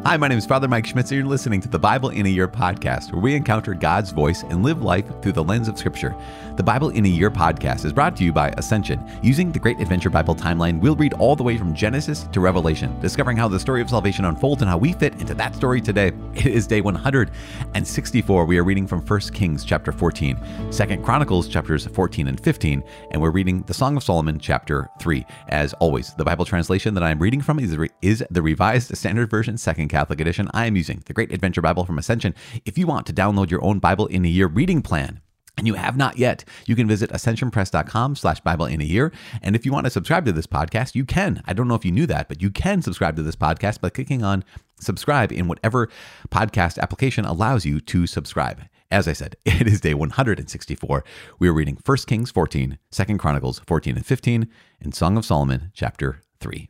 Hi, my name is Father Mike Schmitz, and you're listening to the Bible in a Year podcast, where we encounter God's voice and live life through the lens of Scripture. The Bible in a Year podcast is brought to you by Ascension. Using the Great Adventure Bible timeline, we'll read all the way from Genesis to Revelation, discovering how the story of salvation unfolds and how we fit into that story today. It is day 164. We are reading from 1 Kings chapter 14, 2 Chronicles chapters 14 and 15, and we're reading the Song of Solomon chapter 3. As always, the Bible translation that I'm reading from is the Revised Standard Version, 2nd Catholic Edition. I am using the Great Adventure Bible from Ascension. If you want to download your own Bible in a Year reading plan, and you have not yet, you can visit ascensionpress.com/Bible in a Year. And if you want to subscribe to this podcast, you can. I don't know if you knew that, but you can subscribe to this podcast by clicking on subscribe in whatever podcast application allows you to subscribe. As I said, it is day 164. We are reading 1 Kings 14, 2 Chronicles 14 and 15, and Song of Solomon chapter 3.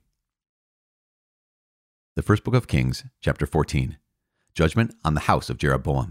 The first book of Kings, chapter 14, Judgment on the house of Jeroboam.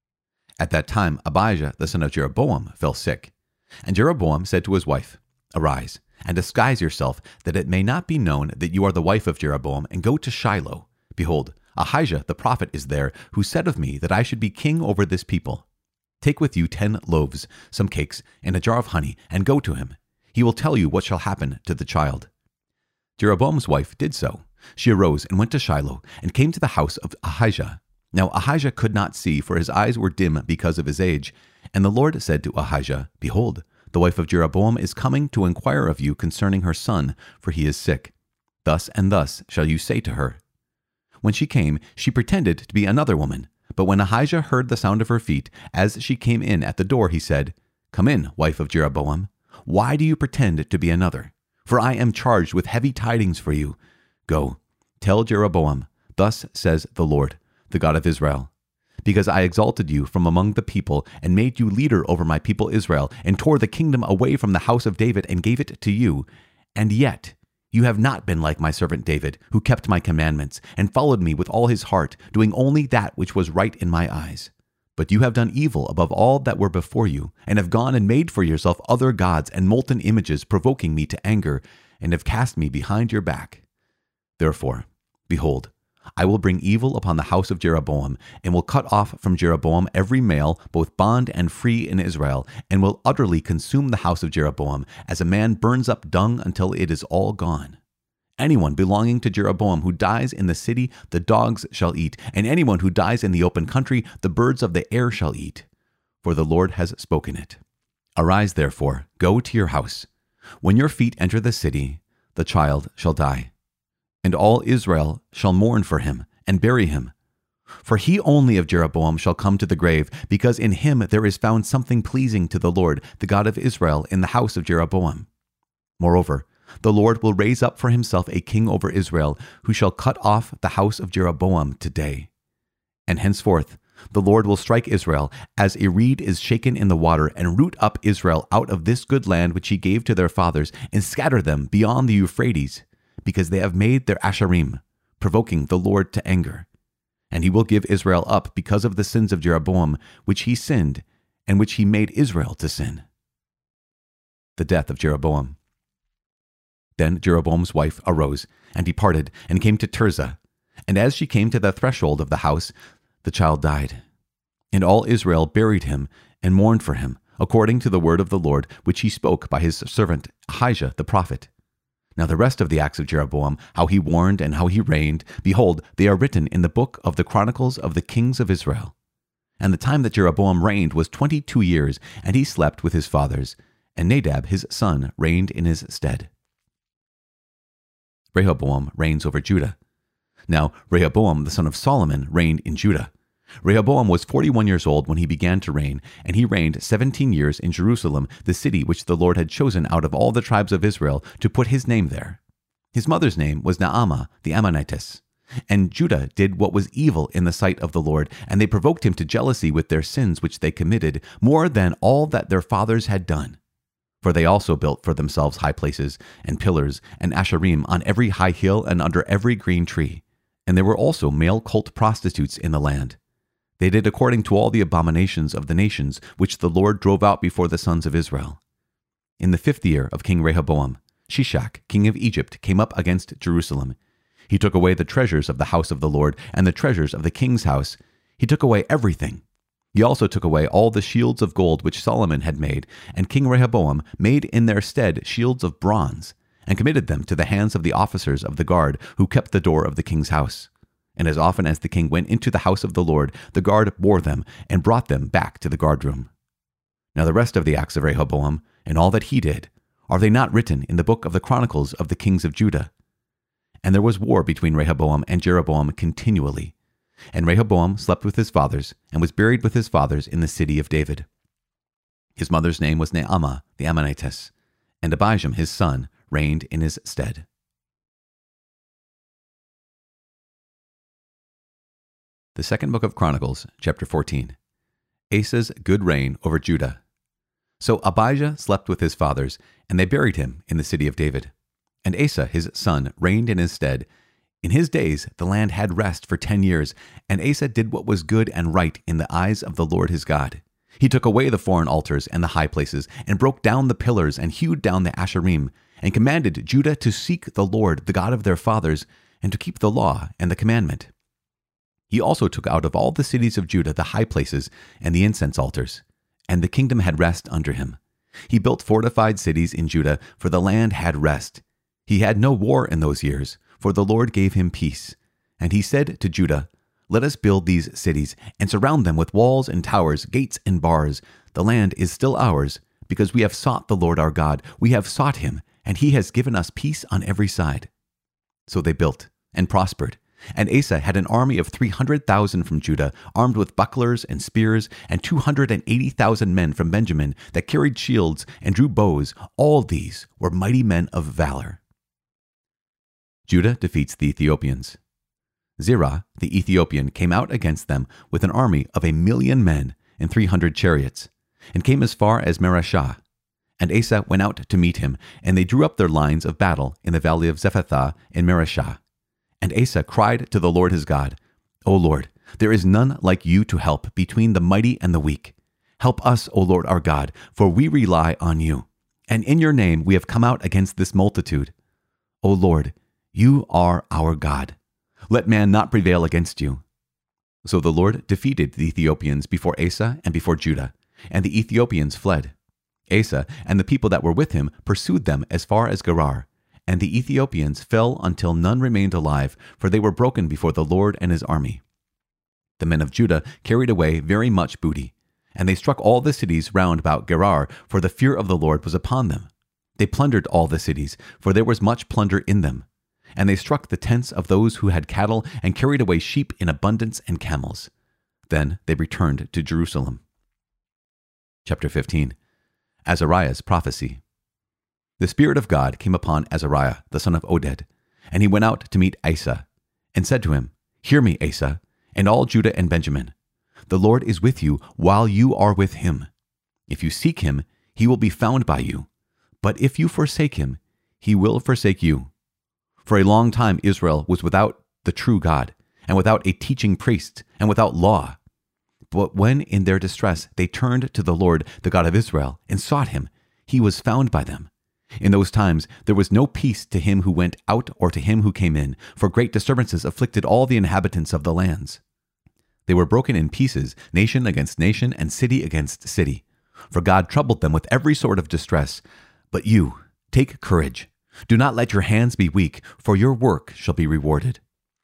At that time, Abijah, the son of Jeroboam, fell sick. And Jeroboam said to his wife, "Arise, and disguise yourself, that it may not be known that you are the wife of Jeroboam, and go to Shiloh. Behold, Ahijah the prophet is there, who said of me that I should be king over this people. Take with you 10 loaves, some cakes, and a jar of honey, and go to him. He will tell you what shall happen to the child." Jeroboam's wife did so. She arose and went to Shiloh, and came to the house of Ahijah. Now Ahijah could not see, for his eyes were dim because of his age. And the Lord said to Ahijah, "Behold, the wife of Jeroboam is coming to inquire of you concerning her son, for he is sick. Thus and thus shall you say to her." When she came, she pretended to be another woman. But when Ahijah heard the sound of her feet, as she came in at the door, he said, "Come in, wife of Jeroboam. Why do you pretend to be another? For I am charged with heavy tidings for you. Go, tell Jeroboam, thus says the Lord, the God of Israel, because I exalted you from among the people and made you leader over my people Israel, and tore the kingdom away from the house of David and gave it to you. And yet you have not been like my servant David, who kept my commandments and followed me with all his heart, doing only that which was right in my eyes. But you have done evil above all that were before you, and have gone and made for yourself other gods and molten images, provoking me to anger, and have cast me behind your back. Therefore, behold, I will bring evil upon the house of Jeroboam, and will cut off from Jeroboam every male, both bond and free in Israel, and will utterly consume the house of Jeroboam, as a man burns up dung until it is all gone. Anyone belonging to Jeroboam who dies in the city, the dogs shall eat, and anyone who dies in the open country, the birds of the air shall eat. For the Lord has spoken it. Arise, therefore, go to your house. When your feet enter the city, the child shall die. And all Israel shall mourn for him, and bury him. For he only of Jeroboam shall come to the grave, because in him there is found something pleasing to the Lord, the God of Israel, in the house of Jeroboam. Moreover, the Lord will raise up for himself a king over Israel, who shall cut off the house of Jeroboam today. And henceforth the Lord will strike Israel, as a reed is shaken in the water, and root up Israel out of this good land which he gave to their fathers, and scatter them beyond the Euphrates, because they have made their Asherim, provoking the Lord to anger. And he will give Israel up because of the sins of Jeroboam, which he sinned, and which he made Israel to sin. The death of Jeroboam. Then Jeroboam's wife arose, and departed, and came to Tirzah. And as she came to the threshold of the house, the child died. And all Israel buried him, and mourned for him, according to the word of the Lord, which he spoke by his servant Ahijah the prophet. Now the rest of the acts of Jeroboam, how he warned and how he reigned, behold, they are written in the book of the Chronicles of the kings of Israel. And the time that Jeroboam reigned was 22 years, and he slept with his fathers, and Nadab his son reigned in his stead. Rehoboam reigns over Judah. Now Rehoboam the son of Solomon reigned in Judah. Rehoboam was 41 years old when he began to reign, and he reigned 17 years in Jerusalem, the city which the Lord had chosen out of all the tribes of Israel to put his name there. His mother's name was Naamah the Ammonitess. And Judah did what was evil in the sight of the Lord, and they provoked him to jealousy with their sins which they committed, more than all that their fathers had done. For they also built for themselves high places, and pillars, and Asherim on every high hill and under every green tree. And there were also male cult prostitutes in the land. They did according to all the abominations of the nations, which the Lord drove out before the sons of Israel. In the 5th year of King Rehoboam, Shishak, king of Egypt, came up against Jerusalem. He took away the treasures of the house of the Lord and the treasures of the king's house. He took away everything. He also took away all the shields of gold which Solomon had made, and King Rehoboam made in their stead shields of bronze, and committed them to the hands of the officers of the guard who kept the door of the king's house. And as often as the king went into the house of the Lord, the guard bore them and brought them back to the guardroom. Now the rest of the acts of Rehoboam, and all that he did, are they not written in the book of the Chronicles of the kings of Judah? And there was war between Rehoboam and Jeroboam continually. And Rehoboam slept with his fathers, and was buried with his fathers in the city of David. His mother's name was Naamah the Ammonitess, and Abijam his son reigned in his stead. The second book of Chronicles, chapter 14. Asa's good reign over Judah. So Abijah slept with his fathers, and they buried him in the city of David. And Asa his son reigned in his stead. In his days the land had rest for 10 years, and Asa did what was good and right in the eyes of the Lord his God. He took away the foreign altars and the high places, and broke down the pillars, and hewed down the Asherim, and commanded Judah to seek the Lord, the God of their fathers, and to keep the law and the commandment. He also took out of all the cities of Judah the high places and the incense altars, and the kingdom had rest under him. He built fortified cities in Judah, for the land had rest. He had no war in those years, for the Lord gave him peace. And he said to Judah, "Let us build these cities, and surround them with walls and towers, gates and bars. The land is still ours, because we have sought the Lord our God. We have sought him, and he has given us peace on every side." So they built and prospered. And Asa had an army of 300,000 from Judah, armed with bucklers and spears, and 280,000 men from Benjamin that carried shields and drew bows. All these were mighty men of valor. Judah defeats the Ethiopians. Zerah, the Ethiopian, came out against them with an army of 1,000,000 men and 300 chariots, and came as far as Mareshah. And Asa went out to meet him, and they drew up their lines of battle in the valley of Zephathah in Mareshah. And Asa cried to the Lord his God, "O Lord, there is none like you to help between the mighty and the weak. Help us, O Lord our God, for we rely on you. And in your name we have come out against this multitude. O Lord, you are our God. Let man not prevail against you." So the Lord defeated the Ethiopians before Asa and before Judah, and the Ethiopians fled. Asa and the people that were with him pursued them as far as Gerar. And the Ethiopians fell until none remained alive, for they were broken before the Lord and his army. The men of Judah carried away very much booty, and they struck all the cities round about Gerar, for the fear of the Lord was upon them. They plundered all the cities, for there was much plunder in them. And they struck the tents of those who had cattle, and carried away sheep in abundance and camels. Then they returned to Jerusalem. Chapter 15. Azariah's prophecy. The Spirit of God came upon Azariah, the son of Oded, and he went out to meet Asa, and said to him, "Hear me, Asa, and all Judah and Benjamin. The Lord is with you while you are with him. If you seek him, he will be found by you. But if you forsake him, he will forsake you. For a long time Israel was without the true God, and without a teaching priest, and without law. But when in their distress they turned to the Lord, the God of Israel, and sought him, he was found by them. In those times there was no peace to him who went out or to him who came in, for great disturbances afflicted all the inhabitants of the lands. They were broken in pieces, nation against nation, and city against city. For God troubled them with every sort of distress. But you, take courage. Do not let your hands be weak, for your work shall be rewarded.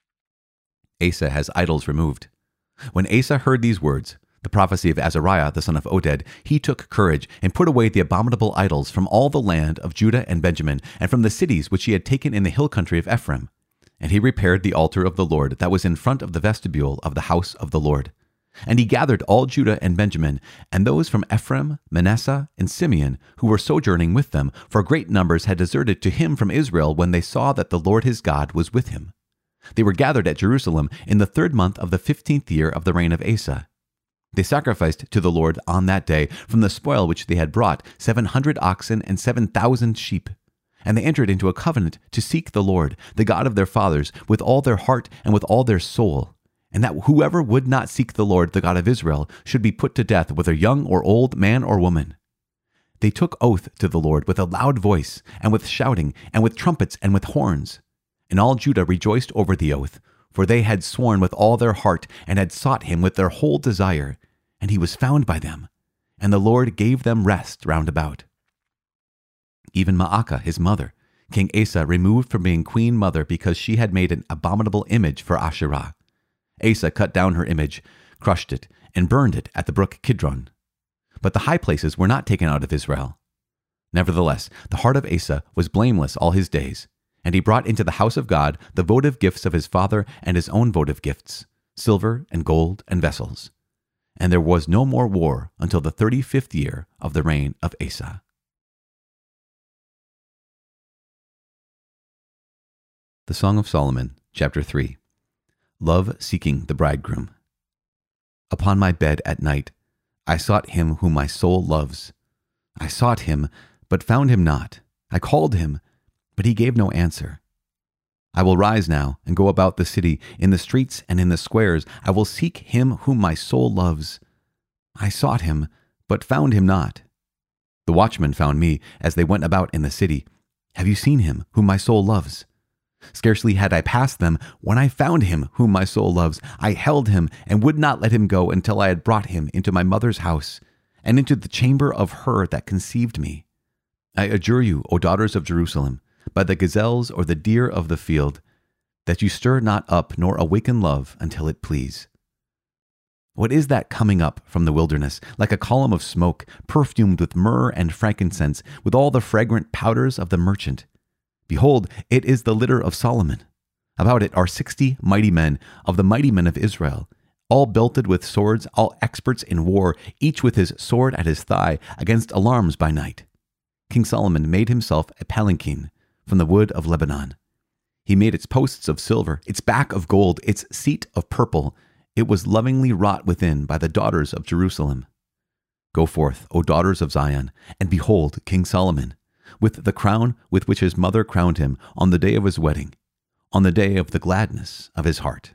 Asa has idols removed. When Asa heard these words, the prophecy of Azariah the son of Oded, he took courage and put away the abominable idols from all the land of Judah and Benjamin, and from the cities which he had taken in the hill country of Ephraim. And he repaired the altar of the Lord that was in front of the vestibule of the house of the Lord. And he gathered all Judah and Benjamin, and those from Ephraim, Manasseh, and Simeon, who were sojourning with them, for great numbers had deserted to him from Israel when they saw that the Lord his God was with him. They were gathered at Jerusalem in the 3rd month of the 15th year of the reign of Asa. They sacrificed to the Lord on that day from the spoil which they had brought 700 oxen and 7,000 sheep. And they entered into a covenant to seek the Lord, the God of their fathers, with all their heart and with all their soul, and that whoever would not seek the Lord, the God of Israel, should be put to death, whether young or old, man or woman. They took oath to the Lord with a loud voice, and with shouting, and with trumpets, and with horns. And all Judah rejoiced over the oath, for they had sworn with all their heart and had sought him with their whole desire. And he was found by them, and the Lord gave them rest round about. Even Maacah, his mother, King Asa removed from being queen mother because she had made an abominable image for Asherah. Asa cut down her image, crushed it, and burned it at the brook Kidron. But the high places were not taken out of Israel. Nevertheless, the heart of Asa was blameless all his days, and he brought into the house of God the votive gifts of his father and his own votive gifts, silver and gold and vessels. And there was no more war until the 35th year of the reign of Asa. The Song of Solomon, chapter 3. Love seeking the bridegroom. Upon my bed at night, I sought him whom my soul loves. I sought him, but found him not. I called him, but he gave no answer. I will rise now and go about the city, in the streets and in the squares. I will seek him whom my soul loves. I sought him, but found him not. The watchmen found me as they went about in the city. Have you seen him whom my soul loves? Scarcely had I passed them when I found him whom my soul loves. I held him and would not let him go until I had brought him into my mother's house and into the chamber of her that conceived me. I adjure you, O daughters of Jerusalem, by the gazelles or the deer of the field, that you stir not up nor awaken love until it please. What is that coming up from the wilderness, like a column of smoke, perfumed with myrrh and frankincense, with all the fragrant powders of the merchant? Behold, it is the litter of Solomon. About it are 60 mighty men, of the mighty men of Israel, all belted with swords, all experts in war, each with his sword at his thigh, against alarms by night. King Solomon made himself a palanquin from the wood of Lebanon. He made its posts of silver, its back of gold, its seat of purple. It was lovingly wrought within by the daughters of Jerusalem. Go forth, O daughters of Zion, and behold King Solomon, with the crown with which his mother crowned him on the day of his wedding, on the day of the gladness of his heart.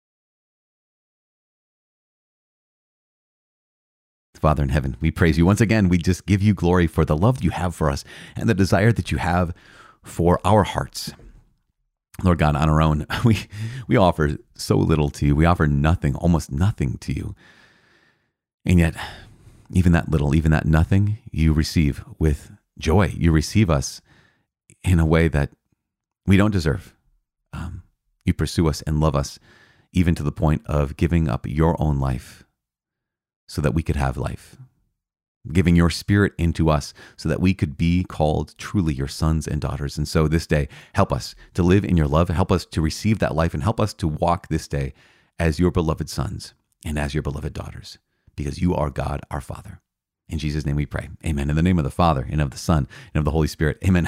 Father in heaven, we praise you. Once again, we just give you glory for the love you have for us and the desire that you have for our hearts. Lord God, on our own, we offer so little to you. We offer nothing, almost nothing to you. And yet, even that little, even that nothing, you receive with joy. You receive us in a way that we don't deserve. You pursue us and love us, even to the point of giving up your own life so that we could have life, giving your spirit into us so that we could be called truly your sons and daughters. And so this day, help us to live in your love, help us to receive that life, and help us to walk this day as your beloved sons and as your beloved daughters, because you are God, our Father. In Jesus' name we pray. Amen. In the name of the Father, and of the Son, and of the Holy Spirit. Amen.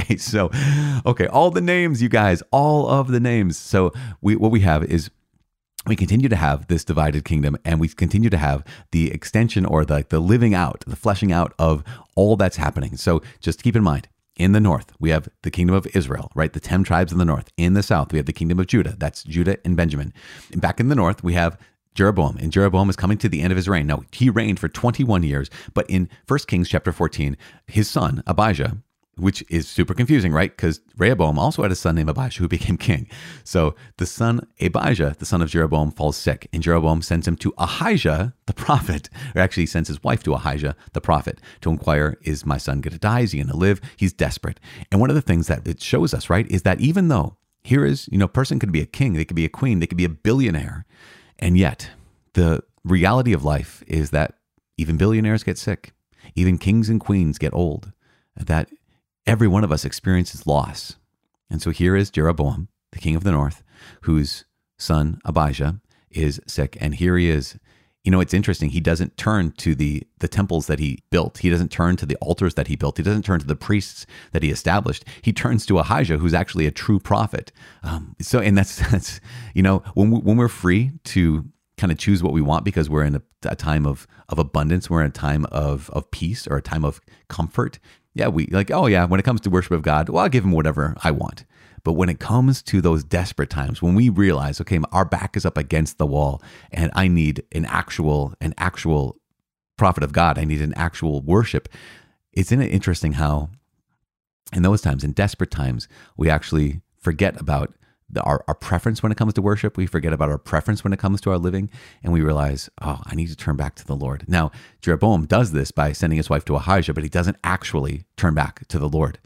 Okay, all the names, you guys, all of the names. So what we have is we continue to have this divided kingdom, and we continue to have the extension or the living out, the fleshing out of all that's happening. So just keep in mind, in the north, we have the kingdom of Israel, right? The 10 tribes in the north. In the south, we have the kingdom of Judah. That's Judah and Benjamin. And back in the north, we have Jeroboam, and Jeroboam is coming to the end of his reign. Now, he reigned for 21 years, but in 1 Kings chapter 14, his son, Abijah, which is super confusing, right? Because Rehoboam also had a son named Abijah who became king. So the son, Abijah, the son of Jeroboam, falls sick, and Jeroboam sends him to Ahijah, the prophet, or actually sends his wife to Ahijah, the prophet, to inquire, is my son going to die? Is he going to live? He's desperate. And one of the things that it shows us, right, is that even though here is, a person could be a king, they could be a queen, they could be a billionaire, and yet the reality of life is that even billionaires get sick, even kings and queens get old, that every one of us experiences loss. And so here is Jeroboam, the king of the north, whose son Abijah is sick. And here he is. It's interesting. He doesn't turn to the temples that he built. He doesn't turn to the altars that he built. He doesn't turn to the priests that he established. He turns to Ahijah, who's actually a true prophet. And that's when we're free to kind of choose what we want because we're in a time of abundance, we're in a time of peace or a time of comfort. Yeah, when it comes to worship of God, well, I'll give him whatever I want. But when it comes to those desperate times, when we realize, okay, our back is up against the wall and I need an actual prophet of God, I need an actual worship, isn't it interesting how in those times, in desperate times, we actually forget about our preference when it comes to worship. We forget about our preference when it comes to our living. And we realize, oh, I need to turn back to the Lord. Now, Jeroboam does this by sending his wife to Ahijah, but he doesn't actually turn back to the Lord.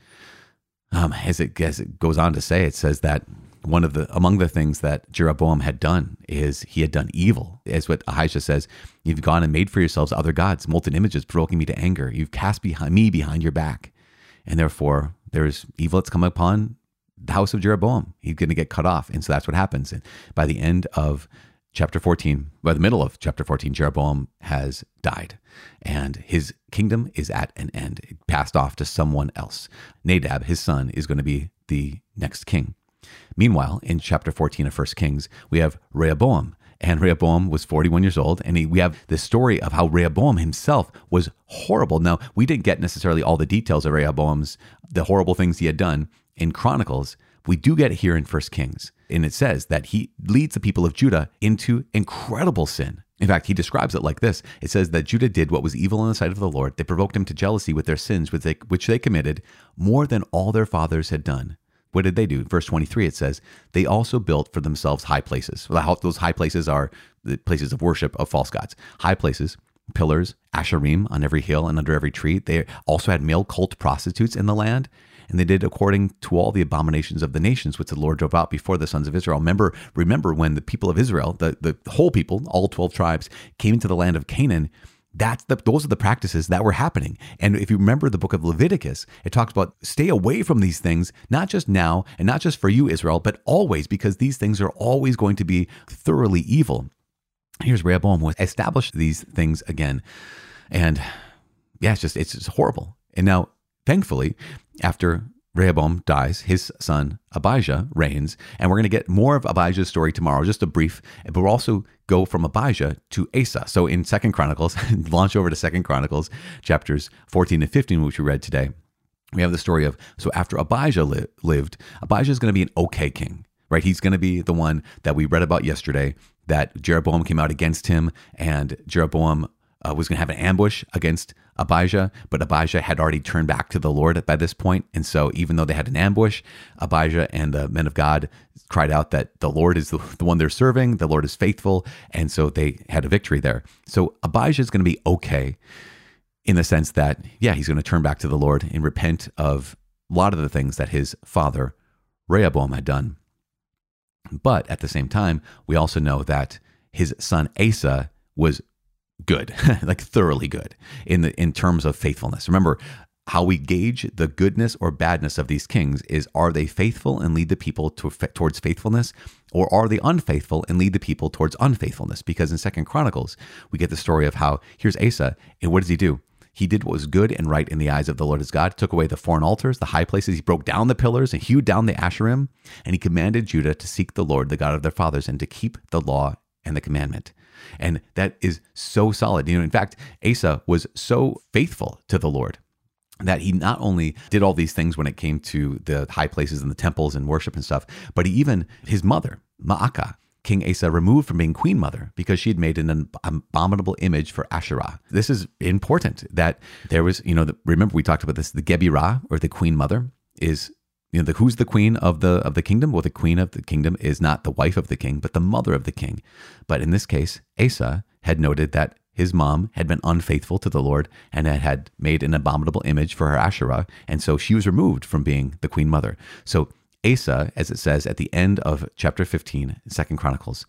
As it goes on to say, it says that among the things that Jeroboam had done is he had done evil. As what Ahijah says, you've gone and made for yourselves other gods, molten images, provoking me to anger. You've cast me behind your back. And therefore, there's evil that's come upon the house of Jeroboam. He's going to get cut off. And so that's what happens. And by the end of chapter 14, by the middle of chapter 14, Jeroboam has died and his kingdom is at an end. It passed off to someone else. Nadab, his son, is going to be the next king. Meanwhile, in chapter 14 of 1 Kings, we have Rehoboam. And Rehoboam was 41 years old. And we have this story of how Rehoboam himself was horrible. Now, we didn't get necessarily all the details of the horrible things he had done in Chronicles. We do get it here in 1 Kings. And it says that he leads the people of Judah into incredible sin. In fact, he describes it like this. It says that Judah did what was evil in the sight of the Lord. They provoked him to jealousy with their sins, which they committed more than all their fathers had done. What did they do? Verse 23, it says, they also built for themselves high places. Those high places are the places of worship of false gods. High places, pillars, asherim on every hill and under every tree. They also had male cult prostitutes in the land. And they did according to all the abominations of the nations, which the Lord drove out before the sons of Israel. Remember when the people of Israel, the whole people, all 12 tribes, came into the land of Canaan, those are the practices that were happening. And if you remember the book of Leviticus, it talks about stay away from these things, not just now and not just for you, Israel, but always, because these things are always going to be thoroughly evil. Here's Rehoboam who established these things again. And yeah, it's just horrible. And now, thankfully, after Rehoboam dies, his son Abijah reigns, and we're going to get more of Abijah's story tomorrow, just a brief, but we'll also go from Abijah to Asa. So in 2 Chronicles, launch over to 2 Chronicles, chapters 14 and 15, which we read today. We have the story of, so after Abijah lived, Abijah is going to be an okay king, right? He's going to be the one that we read about yesterday, that Jeroboam came out against him, and Jeroboam was going to have an ambush against Abijah, but Abijah had already turned back to the Lord by this point. And so even though they had an ambush, Abijah and the men of God cried out that the Lord is the one they're serving, the Lord is faithful, and so they had a victory there. So Abijah is going to be okay in the sense that, yeah, he's going to turn back to the Lord and repent of a lot of the things that his father Rehoboam had done. But at the same time, we also know that his son Asa was good, like thoroughly good in terms of faithfulness. Remember, how we gauge the goodness or badness of these kings is, are they faithful and lead the people towards faithfulness, or are they unfaithful and lead the people towards unfaithfulness? Because in 2 Chronicles, we get the story of how here's Asa, and what does he do? He did what was good and right in the eyes of the Lord his God, took away the foreign altars, the high places. He broke down the pillars and hewed down the asherim, and he commanded Judah to seek the Lord, the God of their fathers, and to keep the law and the commandment. And that is so solid. In fact, Asa was so faithful to the Lord that he not only did all these things when it came to the high places and the temples and worship and stuff, but his mother, Maacah, King Asa removed from being queen mother because she had made an abominable image for Asherah. This is important that there was, remember we talked about this, the Gebirah, or the queen mother, is who's the queen of the kingdom? Well, the queen of the kingdom is not the wife of the king, but the mother of the king. But in this case, Asa had noted that his mom had been unfaithful to the Lord and had made an abominable image for her Asherah, and so she was removed from being the queen mother. So Asa, as it says at the end of chapter 15, 2 Chronicles,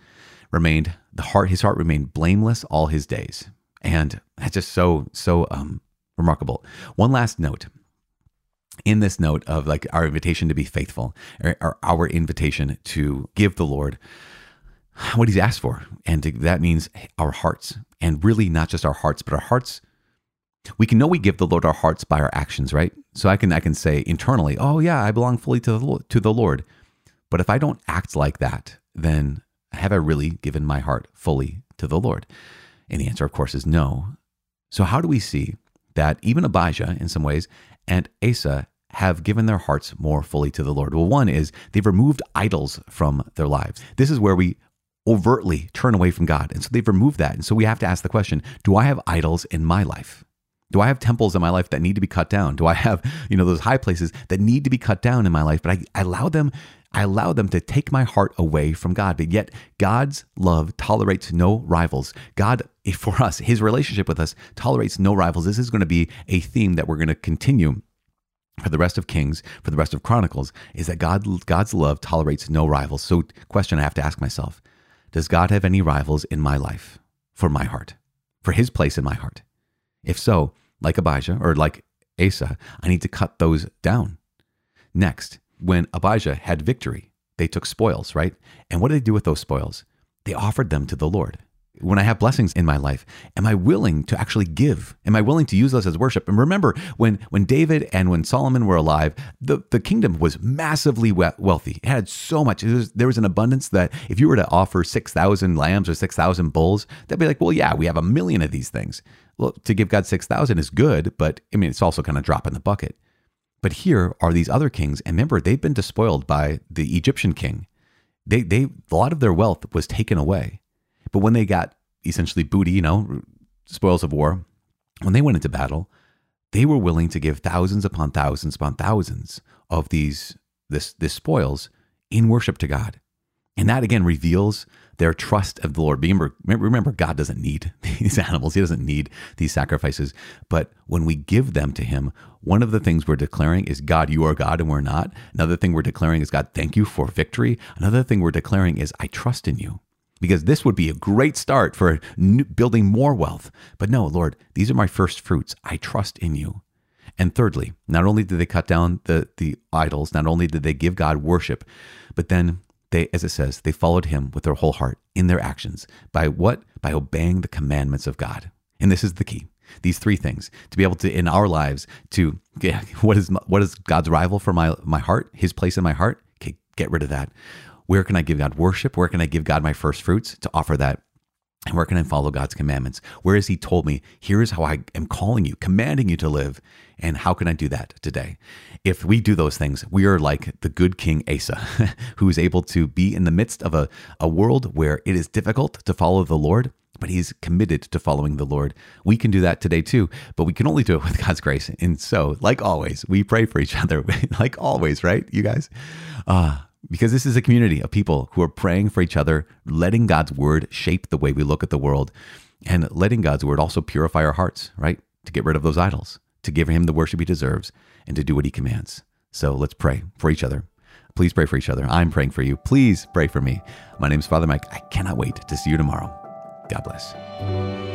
his heart remained blameless all his days. And that's just so remarkable. One last note. In this note of like our invitation to be faithful, or our invitation to give the Lord what he's asked for. And that means our hearts, and really not just our hearts, but our hearts. We can know we give the Lord our hearts by our actions, right? So I can say internally, oh yeah, I belong fully to the Lord. But if I don't act like that, then have I really given my heart fully to the Lord? And the answer, of course, is no. So how do we see that even Abijah, in some ways, and Asa have given their hearts more fully to the Lord? Well, one is they've removed idols from their lives. This is where we overtly turn away from God. And so they've removed that. And so we have to ask the question, do I have idols in my life? Do I have temples in my life that need to be cut down? Do I have, those high places that need to be cut down in my life, but I allow them, I allow them to take my heart away from God. But yet God's love tolerates no rivals. God, for us, his relationship with us tolerates no rivals. This is going to be a theme that we're going to continue for the rest of Kings, for the rest of Chronicles, is that God's love tolerates no rivals. So question I have to ask myself, does God have any rivals in my life for my heart, for his place in my heart? If so, like Abijah or like Asa, I need to cut those down. Next, when Abijah had victory, they took spoils, right? And what did they do with those spoils? They offered them to the Lord. When I have blessings in my life, am I willing to actually give? Am I willing to use those as worship? And remember, when David and when Solomon were alive, the kingdom was massively wealthy. It had so much. There was an abundance that if you were to offer 6,000 lambs or 6,000 bulls, they'd be like, well, yeah, we have 1 million of these things. Well, to give God 6,000 is good, but I mean, it's also kind of drop in the bucket. But here are these other kings, and remember, they've been despoiled by the Egyptian king. A lot of their wealth was taken away. But when they got essentially booty, spoils of war, when they went into battle, they were willing to give thousands upon thousands upon thousands of this spoils in worship to God. And that again reveals their trust of the Lord. Remember, God doesn't need these animals. He doesn't need these sacrifices. But when we give them to him, one of the things we're declaring is, God, you are God and we're not. Another thing we're declaring is, God, thank you for victory. Another thing we're declaring is, I trust in you. Because this would be a great start for building more wealth. But no, Lord, these are my first fruits. I trust in you. And thirdly, not only did they cut down the idols, not only did they give God worship, but then they, as it says, they followed him with their whole heart in their actions. By what? By obeying the commandments of God. And this is the key. These three things, to be able to, in our lives, to what is God's rival for my heart, his place in my heart? Okay, get rid of that. Where can I give God worship? Where can I give God my first fruits to offer that? And where can I follow God's commandments? Where has he told me, here is how I am calling you, commanding you to live. And how can I do that today? If we do those things, we are like the good King Asa, who is able to be in the midst of a world where it is difficult to follow the Lord, but he's committed to following the Lord. We can do that today too, but we can only do it with God's grace. And so, like always, we pray for each other, like always, right, you guys? Because this is a community of people who are praying for each other, letting God's word shape the way we look at the world, and letting God's word also purify our hearts, right? To get rid of those idols, to give him the worship he deserves, and to do what he commands. So let's pray for each other. Please pray for each other. I'm praying for you. Please pray for me. My name is Father Mike. I cannot wait to see you tomorrow. God bless.